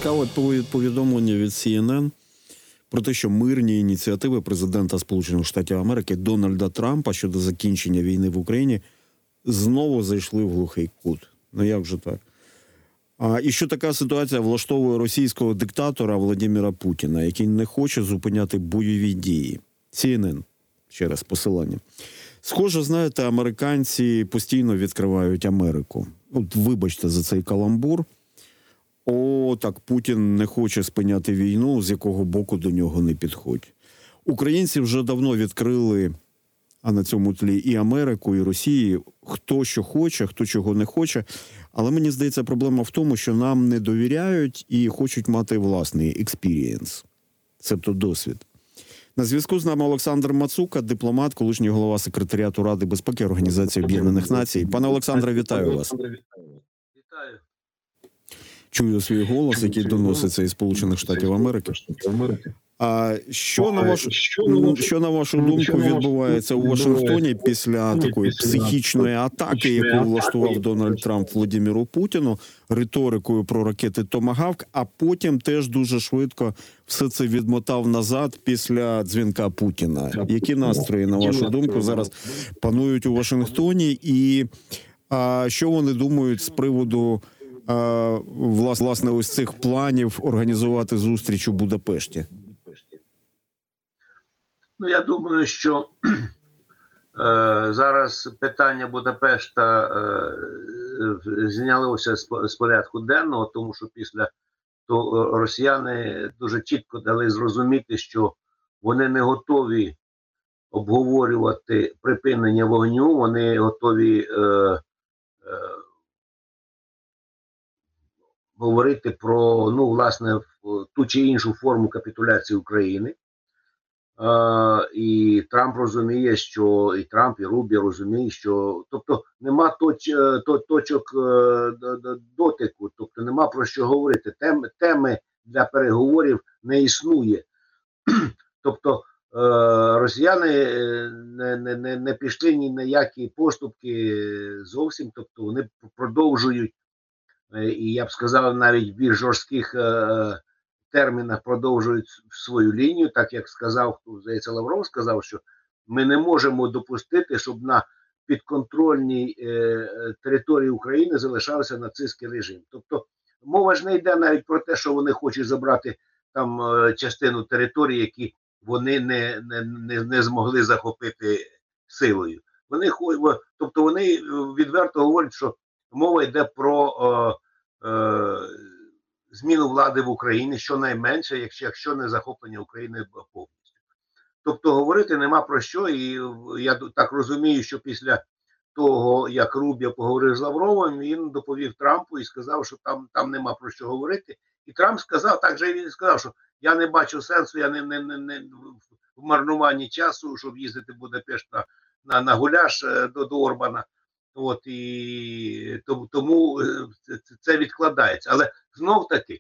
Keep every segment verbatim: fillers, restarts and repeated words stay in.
Цікаве повідомлення від Сі Ен Ен про те, що мирні ініціативи президента Сполучених Штатів Америки Дональда Трампа щодо закінчення війни в Україні знову зайшли в глухий кут. Ну як же так? А, і що така ситуація влаштовує російського диктатора Владимира Путіна, який не хоче зупиняти бойові дії. Сі Ен Ен, ще раз посилання. Схоже, знаєте, американці постійно відкривають Америку. От вибачте за цей каламбур. О, так, Путін не хоче спиняти війну, з якого боку до нього не підходь. Українці вже давно відкрили, а на цьому тлі і Америку, і Росію, хто що хоче, хто чого не хоче. Але мені здається, проблема в тому, що нам не довіряють і хочуть мати власний експірієнс, цебто досвід. На зв'язку з нами Олександр Мацука, дипломат, колишній голова секретаріату Ради безпеки Організації Об'єднаних Націй. Пане Олександре, вітаю вас. Вітаю. Чую свій голос, який доноситься із Сполучених Штатів Америки. А що на вашу, що на вашу думку відбувається у Вашингтоні після такої психічної атаки, яку влаштував Дональд Трамп Владимиру Путіну, риторикою про ракети «Томагавк», а потім теж дуже швидко все це відмотав назад після дзвінка Путіна? Які настрої, на вашу думку, зараз панують у Вашингтоні? І а, що вони думають з приводу а, власне ось цих планів організувати зустріч у Будапешті? Ну, я думаю, що е, зараз питання Будапешта е, знялося з, з порядку денного, тому що після того росіяни дуже чітко дали зрозуміти, що вони не готові обговорювати припинення вогню, вони готові е, е, говорити про, ну, власне, ту чи іншу форму капітуляції України. Uh, і Трамп розуміє, що і Трамп, і Рубі розуміє, що тобто нема точ, то, точок uh, дотику, тобто нема про що говорити. Тем, теми для переговорів не існує. Тобто uh, росіяни не, не, не пішли ні на які поступки зовсім, тобто вони продовжують, і я б сказав, навіть в більш жорстких uh, термінах продовжують свою лінію, так як сказав, здається, Лавров сказав, що ми не можемо допустити, щоб на підконтрольній е, території України залишався нацистський режим. Тобто мова ж не йде навіть про те, що вони хочуть забрати там е, частину території, які вони не, не, не, не змогли захопити силою. Вони, тобто вони відверто говорять, що мова йде про е, е, зміну влади в Україні, щонайменше, якщо, якщо не захоплення України повністю. Тобто говорити нема про що, і я так розумію, що після того, як Рубіо поговорив з Лавровим, він доповів Трампу і сказав, що там, там нема про що говорити. І Трамп сказав, так же він сказав, що я не бачу сенсу, я не, не, не, не в марнуванні часу, щоб їздити в Будапешт на, на, на гуляш до, до Орбана. От, і тому це, це відкладається. Але знов таки,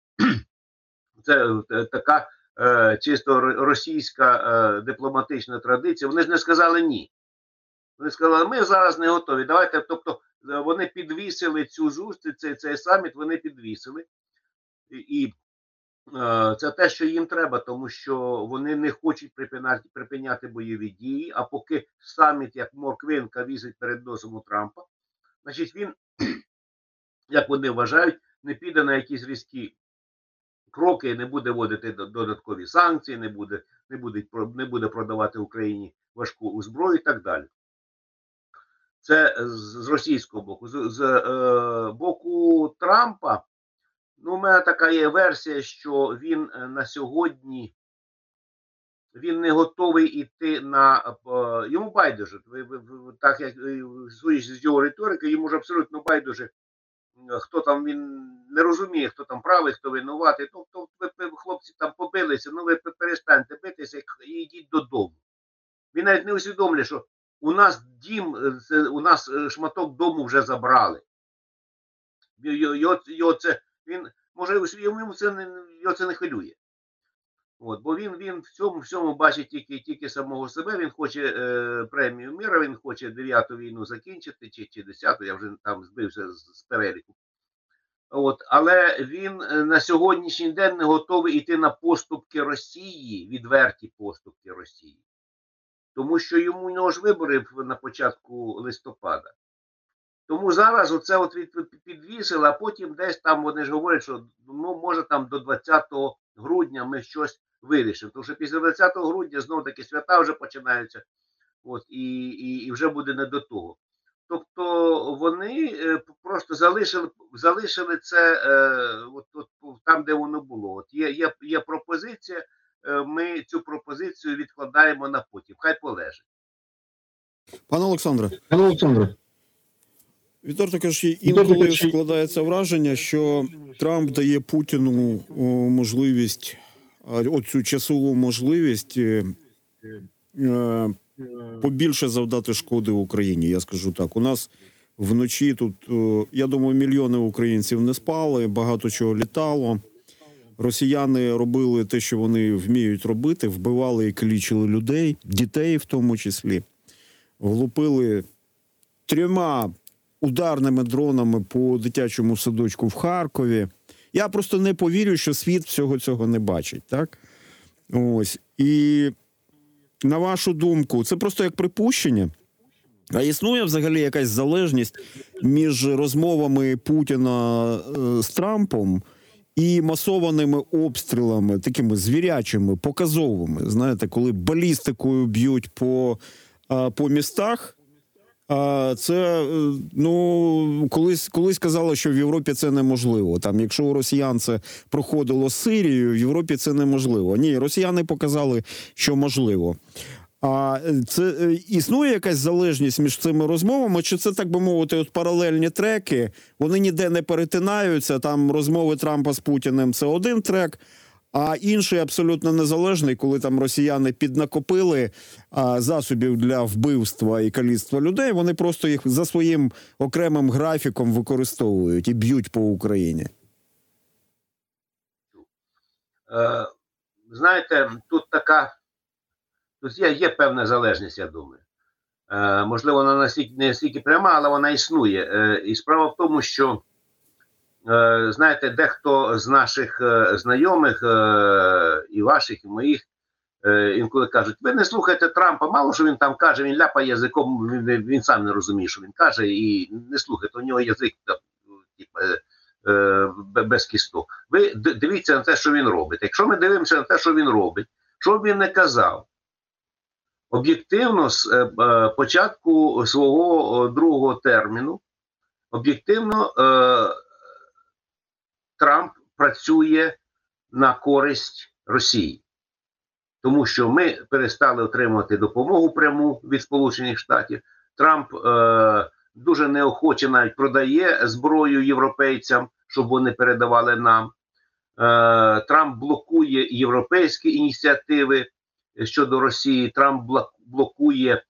це така е, чисто російська е, дипломатична традиція. Вони ж не сказали ні. Вони сказали, ми зараз не готові. Давайте, тобто, вони підвісили цю зустріч, цей, цей саміт, вони підвісили. І, і е, це те, що їм треба, тому що вони не хочуть припиняти, припиняти бойові дії, а поки саміт, як морквинка, вісить перед носом у Трампа, значить він, як вони вважають, не піде на якісь різкі кроки, не буде вводити додаткові санкції, не буде, не буде, не буде продавати Україні важку зброю і так далі. Це з, з російського боку. З, з е, боку Трампа, ну, у мене така є версія, що він на сьогодні, він не готовий йти на, е, йому байдуже, так як судячи з його риторики, йому ж абсолютно байдуже, хто там, він не розуміє, хто там правий, хто винуватий. Тобто ви, хлопці, там побилися, ну ви перестаньте битися і йдіть додому. Він навіть не усвідомлює, що у нас дім, у нас шматок дому вже забрали. Його, його це, він, може, йому це не, його це не хвилює. От, бо він, він в цьому всьому бачить тільки, тільки самого себе, він хоче е, премію мира, він хоче дев'яту війну закінчити, чи, чи десяту, я вже там збився з, з переліку. От, але він на сьогоднішній день не готовий йти на поступки Росії, відверті поступки Росії. Тому що йому у нього ж вибори на початку листопада. Тому зараз оце от підвісили, а потім десь там вони ж говорять, що ну, може там до двадцятого грудня ми щось вирішимо. Тому що після двадцятого грудня знову таки свята вже починаються, от, і, і, і вже буде не до того. Тобто вони е, просто залишили, залишили це е, от, от, там, де воно було. От є, є, є пропозиція, е, ми цю пропозицію відкладаємо на потім. Хай полежить. Пане Олександре, Пане Олександре, відверто кажучи, інколи складається враження, що Трамп дає Путіну о, можливість, оцю часову можливість е, е, побільше завдати шкоди Україні. Я скажу так, у нас вночі тут, е, я думаю, мільйони українців не спали, багато чого літало. Росіяни робили те, що вони вміють робити, вбивали і калічили людей, дітей в тому числі. Влупили трьома ударними дронами по дитячому садочку в Харкові. Я просто не повірю, що світ всього цього не бачить, так? Ось. І на вашу думку, це просто як припущення? А існує взагалі якась залежність між розмовами Путіна е, з Трампом і масованими обстрілами, такими звірячими, показовими, знаєте, коли балістикою б'ють по, е, по містах? А це, ну, колись, колись казали, що в Європі це неможливо. Там, якщо у росіян це проходило з Сирією, в Європі це неможливо. Ні, росіяни показали, що можливо. А це існує якась залежність між цими розмовами, чи це, так би мовити, от паралельні треки, вони ніде не перетинаються, там розмови Трампа з Путіним – це один трек, а інший абсолютно незалежний, коли там росіяни піднакопили а, засобів для вбивства і каліцтва людей, вони просто їх за своїм окремим графіком використовують і б'ють по Україні. Е, знаєте, тут така, тут є, є певна залежність, я думаю. Е, можливо, вона настільки, не настільки пряма, але вона існує. Е, і справа в тому, що Е, знаєте, дехто з наших е, знайомих, е, і ваших, і моїх, е, інколи кажуть, ви не слухайте Трампа, мало що він там каже, він ляпає язиком, він, він сам не розуміє, що він каже, і не слухайте, у нього язик там, типу, е, без кісток. Ви дивіться на те, що він робить. Якщо ми дивимося на те, що він робить, що б він не казав, об'єктивно з е, е, початку свого другого терміну, об'єктивно е, Трамп працює на користь Росії. Тому що ми перестали отримувати допомогу пряму від Сполучених Штатів. Трамп е, дуже неохоче навіть продає зброю європейцям, щоб вони передавали нам. Е, Трамп блокує європейські ініціативи щодо Росії. Трамп блокує е,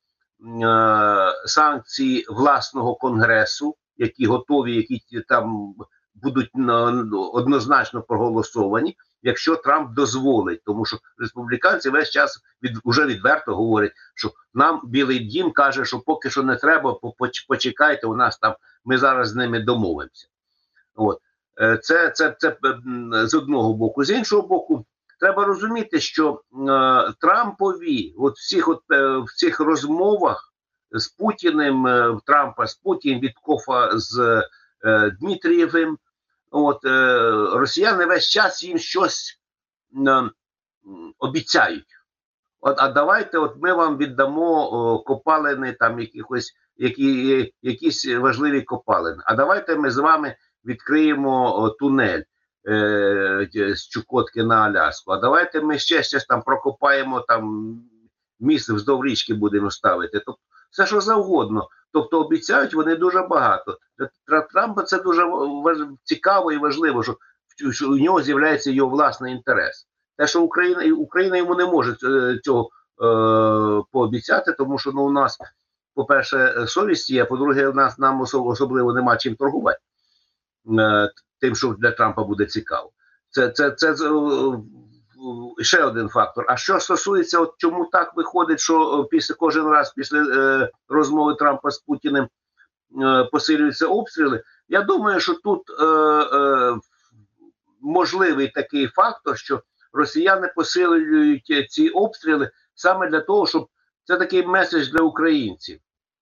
санкції власного Конгресу, які готові, які там будуть однозначно проголосовані, якщо Трамп дозволить. Тому що республіканці весь час від, вже відверто говорять, що нам Білий Дім каже, що поки що не треба, почекайте, у нас там, ми зараз з ними домовимося. От. Це, це, це з одного боку. З іншого боку, треба розуміти, що е, Трампові от всіх от, е, в цих розмовах з Путіним, е, Трампа з Путіним, Віткофа з е, Дмитрієвим, от, е, росіяни весь час їм щось е, обіцяють. От, а давайте от ми вам віддамо о, копалини, там якихось, які, якісь важливі копалини. А давайте ми з вами відкриємо о, тунель е, з Чукотки на Аляску. А давайте ми ще щось там прокопаємо, там міст вздовж річки будемо ставити. Тобто все, що завгодно. Тобто обіцяють вони дуже багато. Для Трампа це дуже цікаво і важливо, що, що у нього з'являється його власний інтерес. Те, що Україна, Україна йому не може цього е, пообіцяти, тому що ну, у нас, по-перше, совість є, по-друге, у нас нам особливо нема чим торгувати е, тим, що для Трампа буде цікаво. Це, це, це, це е, ще один фактор. А що стосується, от чому так виходить, що після кожен раз після е, розмови Трампа з Путіним е, посилюються обстріли, Я думаю, що тут е, е, можливий такий фактор, що росіяни посилюють ці обстріли саме для того, щоб це такий меседж для українців.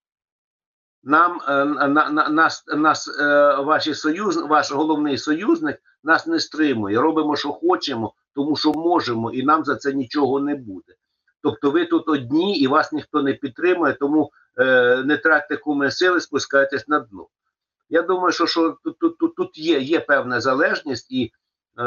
Нам, е, на, на, нас, нас е, ваші союз, ваш головний союзник нас не стримує. Робимо, що хочемо, тому що можемо, і нам за це нічого не буде. Тобто ви тут одні, і вас ніхто не підтримує, тому е, не тратьте куми сили, спускайтесь на дно. Я думаю, що, що тут, тут, тут, тут є, є певна залежність, і е,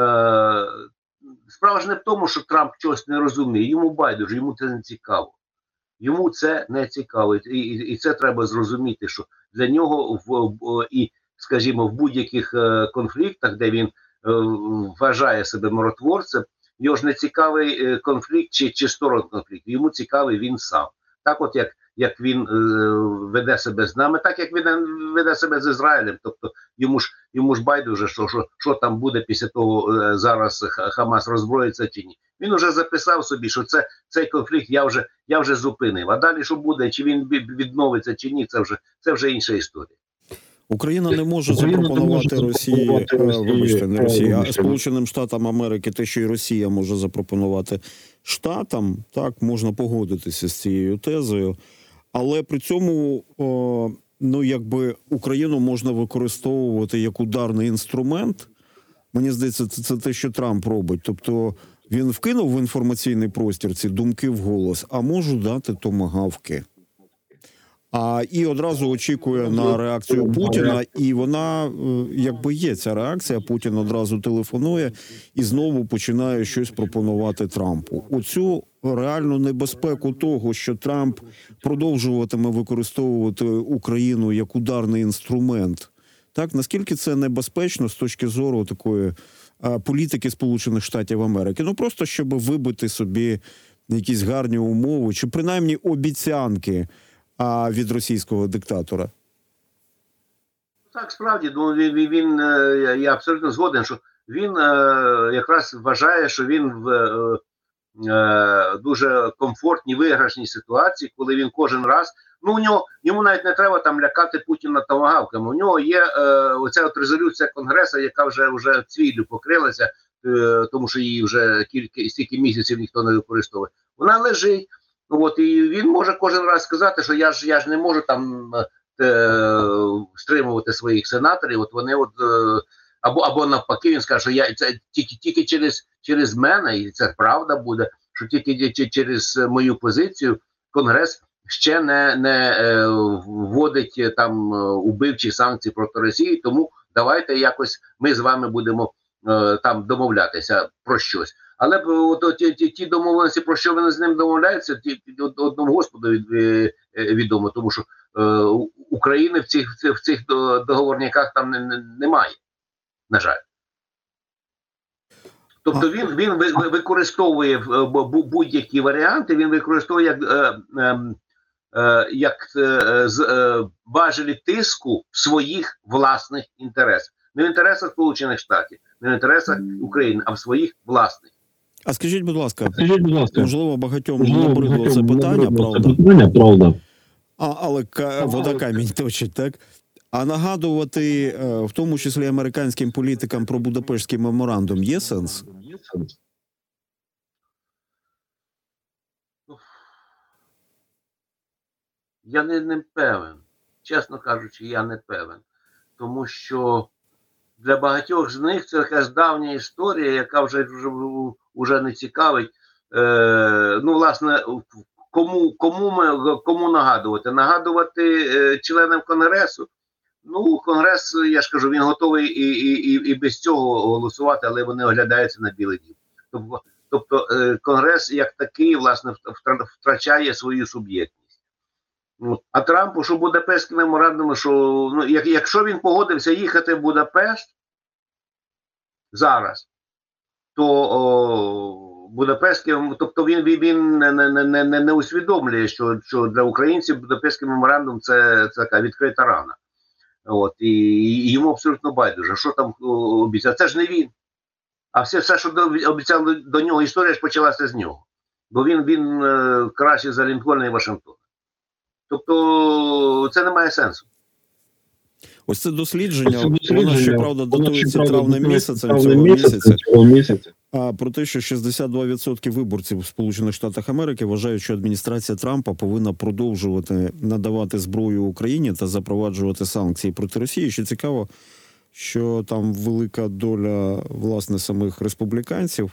справа ж не в тому, що Трамп чогось не розуміє. Йому байдуже, йому це не цікаво. Йому це не цікаво. І, і, і це треба зрозуміти, що для нього в, в і, скажімо, в будь-яких е, конфліктах, де він е, вважає себе миротворцем, його ж не цікавий е, конфлікт чи, чи сторон конфлікту. Йому цікавий він сам. Так от як як він е, веде себе з нами, так як він веде себе з Ізраїлем. Тобто йому ж йому ж байдуже, що, що, що там буде після того, е, зараз Хамас роззброїться чи ні. Він вже записав собі, що це, цей конфлікт я вже, я вже зупинив. А далі що буде, чи він відновиться, чи ні, це вже, це вже інша історія. Україна не може запропонувати Росії, вибачте, не Росії, а Сполученим Штатам Америки те, що і Росія може запропонувати Штатам, так, можна погодитися з цією тезою, але при цьому, о, ну, якби Україну можна використовувати як ударний інструмент. Мені здається, це, це те, що Трамп робить. Тобто він вкинув в інформаційний простір ці думки вголос, а можу дати томагавки. А і одразу очікує на реакцію Путіна, і вона, якби є ця реакція, Путін одразу телефонує і знову починає щось пропонувати Трампу. Оцю реальну небезпеку того, що Трамп продовжуватиме використовувати Україну як ударний інструмент, так, наскільки це небезпечно з точки зору такої а, політики Сполучених Штатів Америки? Ну, просто щоб вибити собі якісь гарні умови, чи принаймні обіцянки а від російського диктатора. Так, справді, ну, він, він, я абсолютно згоден, що він якраз вважає, що він в е, дуже комфортній, виграшній ситуації, коли він кожен раз, ну, у нього, йому навіть не треба там лякати Путіна томагавками. У нього є е, оця от резолюція Конгресу, яка вже, вже цвіллю покрилася, е, тому що її вже кілька, стільки місяців ніхто не використовує. Вона лежить. От, і він може кожен раз сказати, що я ж я ж не можу там е, стримувати своїх сенаторів. От вони от е, або або навпаки, він скаже, що я це тільки тільки через через мене, і це правда буде, що тільки через мою позицію Конгрес ще не не е, вводить там убивчі санкції проти Росії. Тому давайте якось ми з вами будемо е, там домовлятися про щось. Але от, ті, ті, ті домовленості, про що вони з ним домовляються, ті, одному Господу від, відомо, тому що е, України в цих, в цих договорниках там не, не, немає, на жаль. Тобто він, він використовує будь-які варіанти, він використовує як, е, е, як е, з, е, важелі тиску в своїх власних інтересах. Не в інтересах Сполучених Штатів, не в інтересах України, а в своїх власних. А скажіть, будь ласка, скажіть, будь ласка, можливо, багатьом набридло це питання, правда? Питання, правда. А, але ка- вода камінь точить, так? А нагадувати, в тому числі американським політикам, про Будапештський меморандум є сенс? Я не, не певен. Чесно кажучи, я не певен. Тому що для багатьох з них це якась давня історія, яка вже, вже, вже не цікавить. Е, ну, власне, кому, кому, ми, кому нагадувати? Нагадувати е, членам Конгресу? Ну, Конгрес, я ж кажу, він готовий і, і, і, і без цього голосувати, але вони оглядаються на білий дім. Тобто, тобто е, Конгрес як такий, власне, втрачає свою суб'єктність. А Трампу, що Будапештський меморандум, що ну, як, якщо він погодився їхати в Будапешт зараз, то о, Будапештський, тобто він, він не, не, не, не, не усвідомлює, що, що для українців Будапештський меморандум це, це така відкрита рана. От, і, і йому абсолютно байдуже, що там обіцяв. Це ж не він. А все, все що обіцяв до, до нього, історія ж почалася з нього. Бо він, він е, краще за Лінкольна і Вашингтона. Тобто це не має сенсу. Ось це дослідження, Ось це воно, дослідження, щоправда, воно, датується щоправда, травнем датується місяцем травнем цього місяцем місяця. цього місяця. А про те, що шістдесят два відсотки виборців в Сполучених Штатах Америки вважають, що адміністрація Трампа повинна продовжувати надавати зброю Україні та запроваджувати санкції проти Росії. Що цікаво, що там велика доля, власне, самих республіканців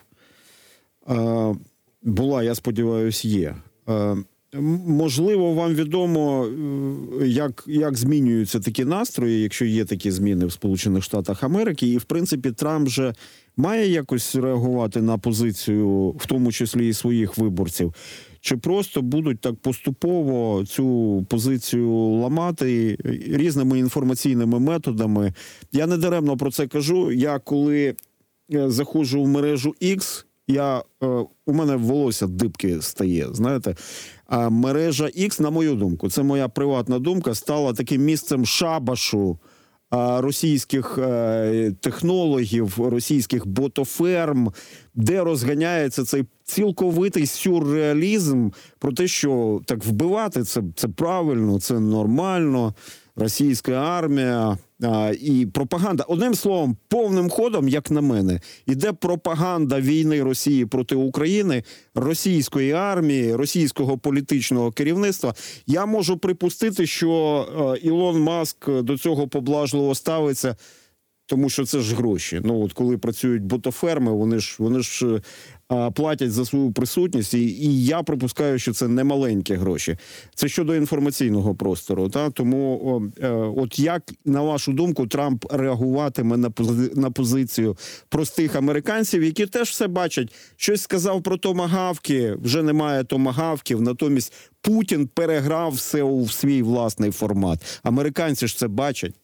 а, була, я сподіваюся, є. А, можливо, вам відомо, як, як змінюються такі настрої, якщо є такі зміни в Сполучених Штатах Америки, і, в принципі, Трамп же має якось реагувати на позицію, в тому числі і своїх виборців? Чи просто будуть так поступово цю позицію ламати різними інформаційними методами? Я не даремно про це кажу. Я коли заходжу в мережу X, я, у мене волосся дибки стає, знаєте. А мережа X, на мою думку, це моя приватна думка, стала таким місцем шабашу російських технологів, російських ботоферм, де розганяється цей цілковитий сюрреалізм про те, що так вбивати це, це правильно, це нормально, російська армія а, і пропаганда. Одним словом, повним ходом, як на мене, іде пропаганда війни Росії проти України, російської армії, російського політичного керівництва. Я можу припустити, що а, Ілон Маск до цього поблажливо ставиться, тому що це ж гроші. Ну, от коли працюють ботоферми, вони ж, вони ж а, платять за свою присутність, і, і я припускаю, що це не маленькі гроші. Це щодо інформаційного простору. Та? Тому о, е, от як, на вашу думку, Трамп реагуватиме на, пози, на позицію простих американців, які теж все бачать? Щось сказав про томагавки, вже немає томагавків, натомість Путін переграв все у свій власний формат. Американці ж це бачать.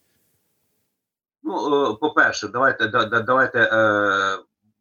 Ну, по-перше, давайте да, давайте е, е,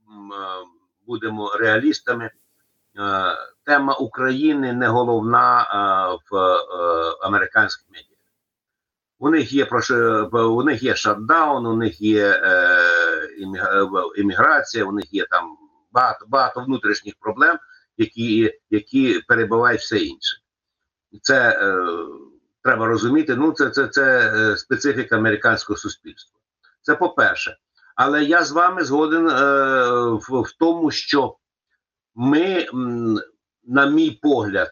будемо реалістами. Е, тема України не головна е, в е, американських медіа. У них є у них є шатдаун, у них є е, імміграція, у них є там багато багато внутрішніх проблем, які які перебивають все інше. Це е, треба розуміти. Ну, це це, це специфіка американського суспільства. Це по-перше. Але я з вами згоден е, в, в тому, що ми, м, на мій погляд,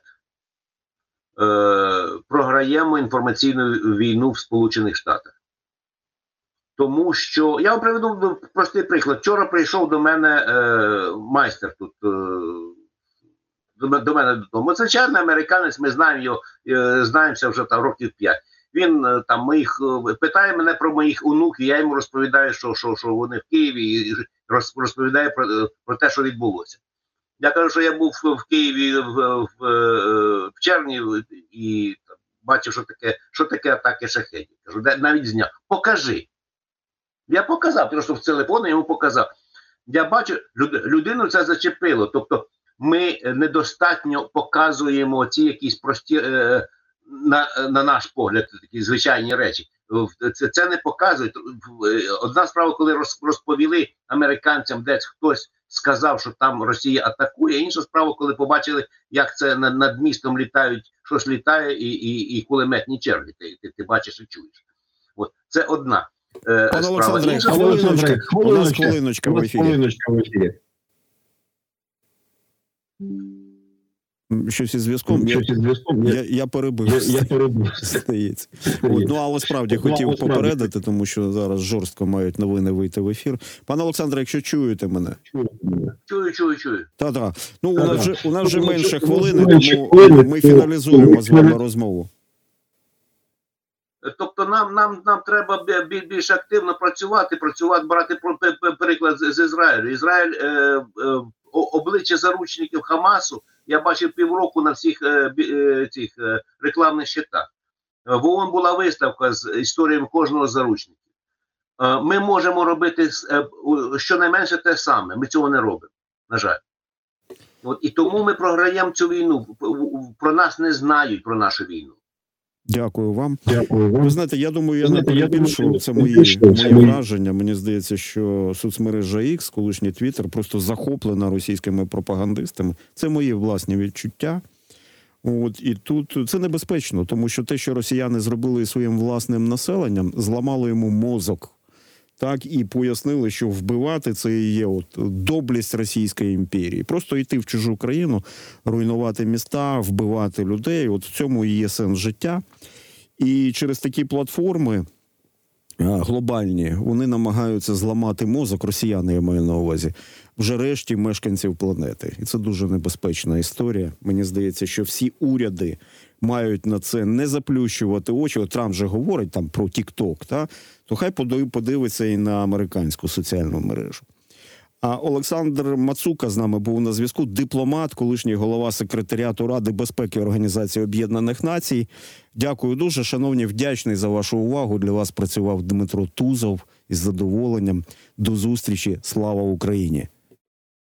е, програємо інформаційну війну в Сполучених Штатах. Тому що, я вам приведу простий приклад. Вчора прийшов до мене е, майстер тут, е, до, до мене додому. Звичайно, американець, ми знаємо його, е, знаємося вже там років п'ять. Він там моїх питає мене про моїх онуків, я йому розповідаю, що, що, що вони в Києві, і розповідаю про, про те, що відбулося. Я кажу, що я був в Києві в, в, в червні і бачив, що таке, що таке атаки шахедів. Кажу, навіть зняв. Покажи. Я показав, просто в телефоні йому показав. Я бачу, людину це зачепило. Тобто ми недостатньо показуємо ці якісь прості... На, на наш погляд, такі звичайні речі. Це, це не показує. Одна справа, коли розповіли американцям, десь хтось сказав, що там Росія атакує, інша справа, коли побачили, як це над, над містом літають, щось літає, і, і, і кулеметні черги. Ти, ти, ти бачиш і чуєш. От. Це одна е, Пане справа. Олександре, Інша хвилиночка, у нас хвилиночка в ефірі. Хвилиночка в ефірі. Щось із зв'язком. Щось із зв'язком. Я, я перебив. Я, я перебив. Стається. От, ну, але справді хотів попередити, тому що зараз жорстко мають новини вийти в ефір. Пане Олександре, якщо чуєте мене. Чую, чую, чую. Та-та. Ну, у нас вже, у нас вже Ну, менше ну, хвилини, менше тому хвилини, ми то- фіналізуємо то- з вами розмову. Тобто нам, нам, нам треба бі- більш активно працювати, працювати, брати про- пе- пе- приклад з, з Ізраїлю. Ізраїль, е, е, о- обличчя заручників Хамасу, я бачив півроку на всіх е, бі- е, цих е, рекламних щитах. Е, В ООН була виставка з історіями кожного з заручників. Е, Ми можемо робити с- е, у- щонайменше те саме, ми цього не робимо, на жаль. От, і тому ми програємо цю війну. Про нас не знають, про нашу війну. Дякую вам. Дякую Ви вам. знаєте, я думаю, я не Знаєте, я думаю, перебільшував. Це не мої, перебільшував. Це мої мої- враження. Мені здається, що соцмережа X, колишній Twitter, просто захоплена російськими пропагандистами. Це мої власні відчуття. От і тут це небезпечно, тому що те, що росіяни зробили своїм власним населенням, зламало йому мозок. Так, і пояснили, що вбивати це і є от доблесть Російської імперії. Просто йти в чужу країну, руйнувати міста, вбивати людей. От в цьому і є сенс життя. І через такі платформи глобальні, вони намагаються зламати мозок, росіяни, я маю на увазі, вже решті мешканців планети. І це дуже небезпечна історія. Мені здається, що всі уряди мають на це не заплющувати очі. От Трамп же говорить там про TikTok, та? То хай подивиться і на американську соціальну мережу. А Олександр Мацука з нами був на зв'язку, дипломат, колишній голова секретаріату Ради безпеки Організації Об'єднаних Націй. Дякую дуже, шановні, вдячний за вашу увагу. Для вас працював Дмитро Тузов із задоволенням. До зустрічі. Слава Україні!